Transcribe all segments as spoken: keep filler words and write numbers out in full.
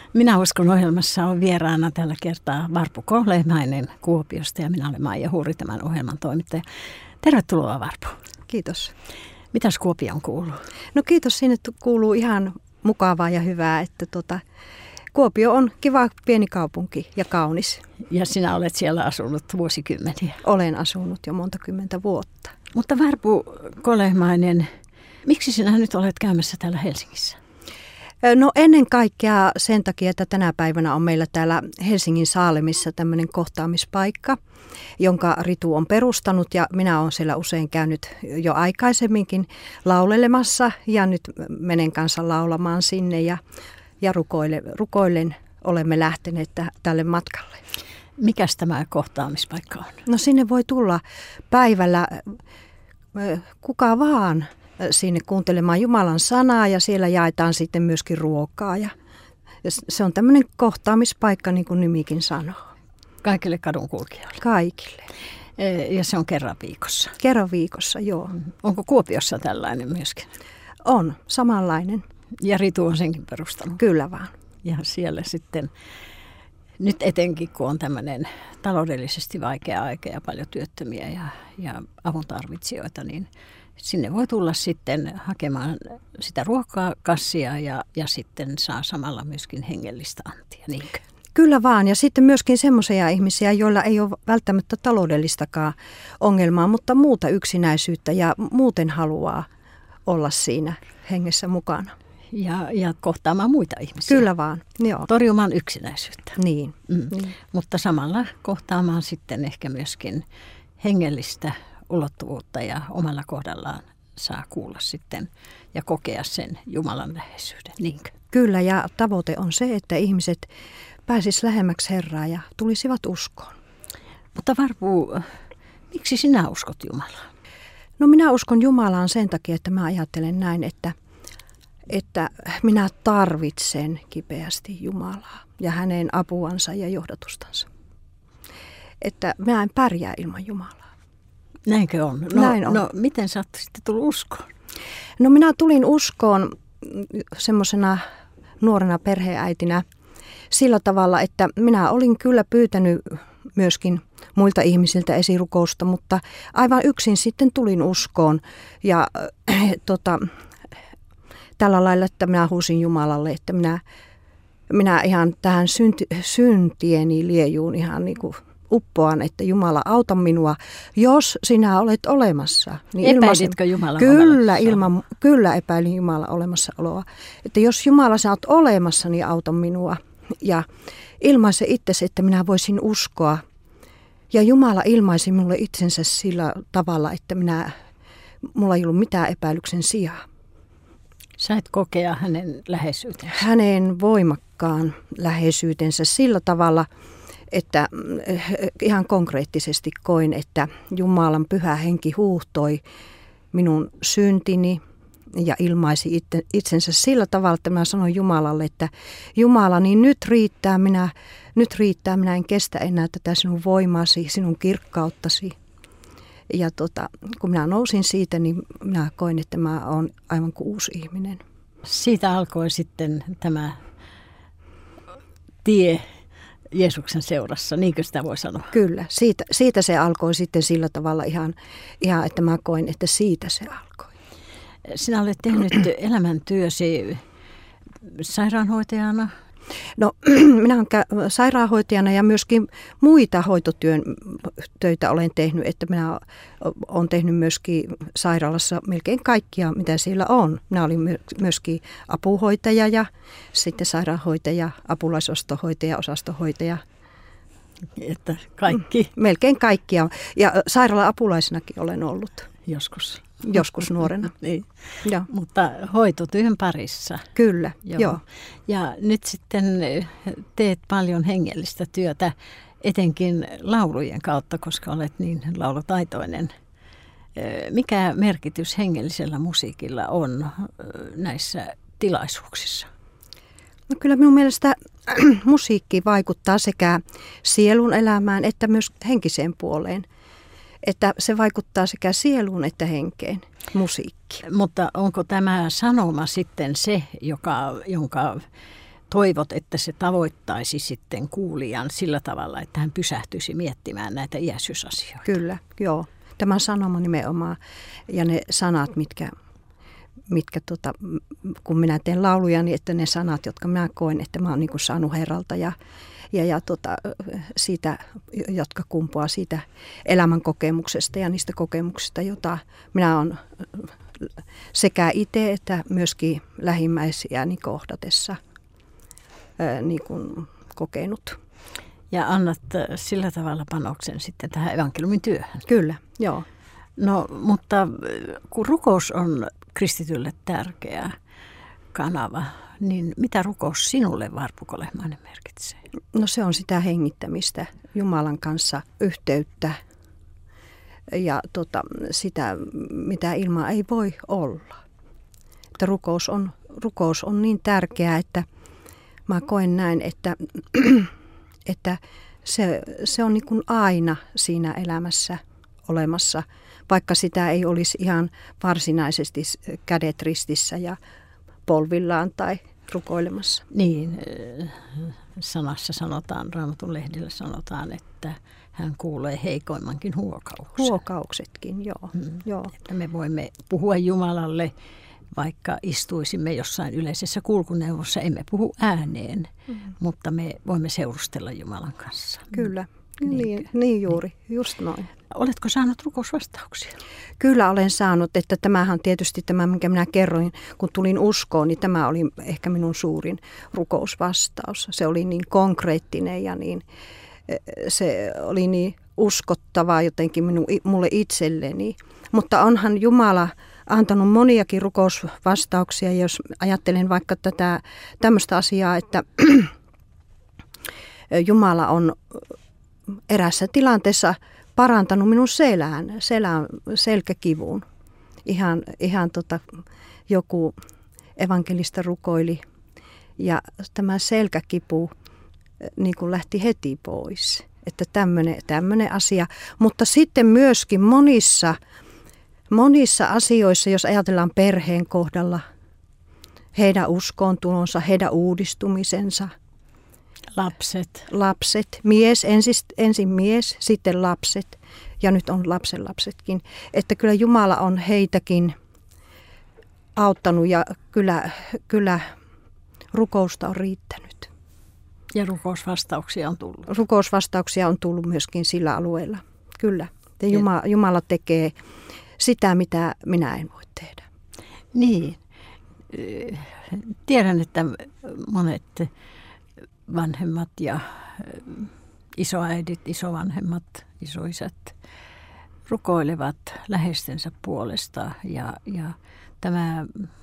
Minä uskon ohjelmassa on vieraana tällä kertaa Varpu Kolehmainen Kuopiosta ja minä olen Maija Huuri, tämän ohjelman toimittaja. Tervetuloa Varpu. Kiitos. Mitäs Kuopioon kuuluu? No kiitos, sinne kuuluu ihan mukavaa ja hyvää, että tota, Kuopio on kiva pieni kaupunki ja kaunis. Ja sinä olet siellä asunut vuosikymmeniä. Olen asunut jo monta kymmentä vuotta. Mutta Varpu Kolehmainen, miksi sinä nyt olet käymässä täällä Helsingissä? No ennen kaikkea sen takia, että tänä päivänä on meillä täällä Helsingin Saalemissa tämmöinen kohtaamispaikka, jonka Ritu on perustanut ja minä olen siellä usein käynyt jo aikaisemminkin laulelemassa ja nyt menen kanssa laulamaan sinne ja, ja rukoille, rukoillen olemme lähteneet t- tälle matkalle. Mikäs tämä kohtaamispaikka on? No sinne voi tulla päivällä kuka vaan sinne kuuntelemaan Jumalan sanaa ja siellä jaetaan sitten myöskin ruokaa. Ja se on tämmöinen kohtaamispaikka, niin kuin nimikin sanoo. Kaikille kadunkulkijoille? Kaikille. Ja se on kerran viikossa? Kerran viikossa, joo. Onko Kuopiossa tällainen myöskin? On, samanlainen. Ja Ritu on senkin perustanut? Kyllä vaan. Ja siellä sitten, nyt etenkin kun on tämmöinen taloudellisesti vaikea aika ja paljon työttömiä ja, ja avun tarvitsijoita, niin sinne voi tulla sitten hakemaan sitä ruokakassia ja, ja sitten saa samalla myöskin hengellistä antia, niinkö? Kyllä vaan. Ja sitten myöskin semmoisia ihmisiä, joilla ei ole välttämättä taloudellistakaan ongelmaa, mutta muuta yksinäisyyttä ja muuten haluaa olla siinä hengessä mukana. Ja, ja kohtaamaan muita ihmisiä. Kyllä vaan, joo. Torjumaan yksinäisyyttä. Niin. Mm. niin. Mutta samalla kohtaamaan sitten ehkä myöskin hengellistä ulottuvuutta ja omalla kohdallaan saa kuulla sitten ja kokea sen Jumalan läheisyyden, niinkö? Kyllä, ja tavoite on se, että ihmiset pääsisivät lähemmäksi Herraa ja tulisivat uskoon. Mutta Varpu, miksi sinä uskot Jumalaan? No minä uskon Jumalaan sen takia, että mä ajattelen näin, että, että minä tarvitsen kipeästi Jumalaa ja hänen apuansa ja johdatustansa. Että mä en pärjää ilman Jumalaa. Näinkö on? No, Näin on. No miten sä oot sitten tullut uskoon? No minä tulin uskoon semmoisena nuorena perheäitinä sillä tavalla, että minä olin kyllä pyytänyt myöskin muilta ihmisiltä esirukousta, mutta aivan yksin sitten tulin uskoon ja äh, tota, tällä lailla, että minä huusin Jumalalle, että minä, minä ihan tähän synti, syntieni liejuun ihan niin kuin uppoan, että Jumala auta minua, jos sinä olet olemassa. Niin epäilitkö Jumalan kyllä, ilman, kyllä epäilin Jumalan olemassaoloa. Että jos Jumala sä oot olemassa, niin auta minua. Ja ilmaise itsesi, että minä voisin uskoa. Ja Jumala ilmaisi minulle itsensä sillä tavalla, että minä, mulla ei ollut mitään epäilyksen sijaa. Sait kokea hänen läheisyytensä. Hänen voimakkaan läheisyytensä sillä tavalla, että ihan konkreettisesti koin, että Jumalan pyhä henki huuhtoi minun syntini ja ilmaisi itse, itsensä sillä tavalla, että minä sanoin Jumalalle, että Jumala, niin nyt riittää, minä, nyt riittää, minä en kestä enää tätä sinun voimasi, sinun kirkkauttasi. Ja tota, kun minä nousin siitä, niin minä koin, että mä olen aivan kuin uusi ihminen. Siitä alkoi sitten tämä tie Jeesuksen seurassa, niinkö sitä voi sanoa? Kyllä, siitä, siitä se alkoi sitten sillä tavalla ihan, ihan, että mä koin, että siitä se alkoi. Sinä olet tehnyt elämäntyösi sairaanhoitajana. No minä olen sairaanhoitajana ja myöskin muita hoitotyön töitä olen tehnyt, että minä olen tehnyt myöskin sairaalassa melkein kaikkia, mitä siellä on. Minä olin myöskin apuhoitaja ja sitten sairaanhoitaja, apulaisostohoitaja, osastohoitaja. Että kaikki? Melkein kaikkia. Ja sairaala-apulaisenakin olen ollut. Joskus. Joskus nuorena. Niin. Joo. Mutta hoitotyön parissa. Kyllä, joo. joo. Ja nyt sitten teet paljon hengellistä työtä, etenkin laulujen kautta, koska olet niin laulutaitoinen. Mikä merkitys hengellisellä musiikilla on näissä tilaisuuksissa? No kyllä minun mielestä musiikki vaikuttaa sekä sielun elämään että myös henkiseen puoleen. Että se vaikuttaa sekä sieluun että henkeen, musiikki. Mutta onko tämä sanoma sitten se, joka, jonka toivot, että se tavoittaisi sitten kuulijan sillä tavalla, että hän pysähtyisi miettimään näitä iäisyysasioita. Kyllä, joo. Tämä sanoma nimenomaan ja ne sanat, mitkä, mitkä tota, kun minä teen lauluja, niin että ne sanat, jotka minä koen, että mä oon niin kuin saanut Herralta ja, ja, ja tota, siitä, jotka kumpuaa siitä elämän kokemuksesta ja niistä kokemuksista, joita minä olen sekä itse että myöskin lähimmäisiäni kohdatessa ää, niin kuin kokenut. Ja annat sillä tavalla panoksen sitten tähän evankeliumin työhön. Kyllä, joo. No, mutta kun rukous on kristitylle tärkeä kanava, niin mitä rukous sinulle, Varpuko Lehmainen, merkitsee? No se on sitä hengittämistä, Jumalan kanssa yhteyttä ja tota, sitä, mitä ilman ei voi olla. Että rukous on, rukous on niin tärkeää, että mä koen näin, että, että se, se on niin kuin aina siinä elämässä olemassa, vaikka sitä ei olisi ihan varsinaisesti kädet ristissä ja polvillaan tai rukoilemassa. Niin, sanassa sanotaan, Raamatun lehdillä sanotaan, että hän kuulee heikoimmankin huokauksen. Huokauksetkin, joo. Hmm. joo. Että me voimme puhua Jumalalle, vaikka istuisimme jossain yleisessä kulkuneuvossa, emme puhu ääneen, hmm. mutta me voimme seurustella Jumalan kanssa. Kyllä, niin, niin juuri, niin. Just noin. Oletko saanut rukousvastauksia? Kyllä olen saanut, että tämähän tietysti tämä, minkä minä kerroin, kun tulin uskoon, niin tämä oli ehkä minun suurin rukousvastaus. Se oli niin konkreettinen ja niin, se oli niin uskottavaa jotenkin minun, mulle itselleni. Mutta onhan Jumala antanut moniakin rukousvastauksia, jos ajattelen vaikka tätä tämmöistä asiaa, että Jumala on erässä tilanteessa parantanut minun selään, selän, selkäkivun. Ihan, ihan tota, joku evankelista rukoili ja tämä selkäkipu niin kuin lähti heti pois. Että tämmöinen asia. Mutta sitten myöskin monissa, monissa asioissa, jos ajatellaan perheen kohdalla, heidän uskoontulonsa, heidän uudistumisensa, Lapset. Lapset. Mies, ensin, ensin mies, sitten lapset ja nyt on lapsenlapsetkin. Että kyllä Jumala on heitäkin auttanut ja kyllä, kyllä rukousta on riittänyt. Ja rukousvastauksia on tullut. Rukousvastauksia on tullut myöskin sillä alueella. Kyllä. Ja Jumala, Jumala tekee sitä, mitä minä en voi tehdä. Niin. Tiedän, että monet vanhemmat ja isoäidit, isovanhemmat, isoisät rukoilevat läheistensä puolesta ja, ja tämä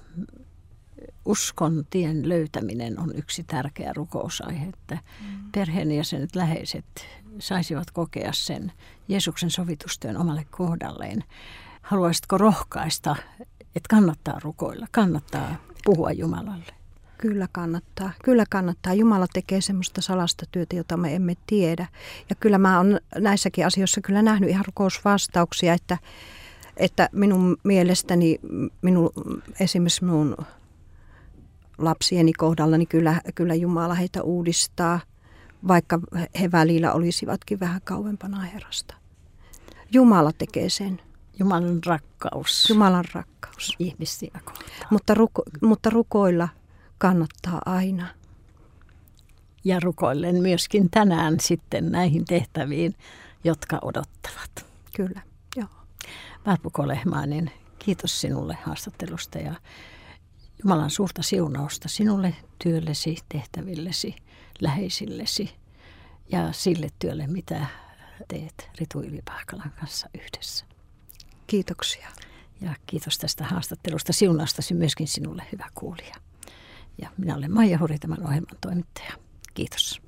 uskon tien löytäminen on yksi tärkeä rukousaihe, että mm. perheenjäsenet, läheiset saisivat kokea sen Jeesuksen sovitustyön omalle kohdalleen. Haluaisitko rohkaista, että kannattaa rukoilla, kannattaa puhua Jumalalle? Kyllä kannattaa. Kyllä kannattaa. Jumala tekee semmoista salasta työtä, jota me emme tiedä. Ja kyllä mä oon näissäkin asioissa kyllä nähnyt ihan rukousvastauksia, että, että minun mielestäni minun, esimerkiksi minun lapsieni kohdalla, niin kyllä, kyllä Jumala heitä uudistaa, vaikka he välillä olisivatkin vähän kauempana Herrasta. Jumala tekee sen. Jumalan rakkaus. Jumalan rakkaus. Ihmisiä kohtaan. Mutta, ruko, mutta rukoilla kannattaa aina. Ja rukoillen myöskin tänään sitten näihin tehtäviin, jotka odottavat. Kyllä, joo. Varpuko Lehmainen, kiitos sinulle haastattelusta ja Jumalan suurta siunausta sinulle, työllesi, tehtävillesi, läheisillesi ja sille työlle, mitä teet Ritu Yli-Pahkalan kanssa yhdessä. Kiitoksia. Ja kiitos tästä haastattelusta, siunaustasi myöskin sinulle, hyvä kuulija. Ja minä olen Maija Huri, tämän ohjelman toimittaja. Kiitos.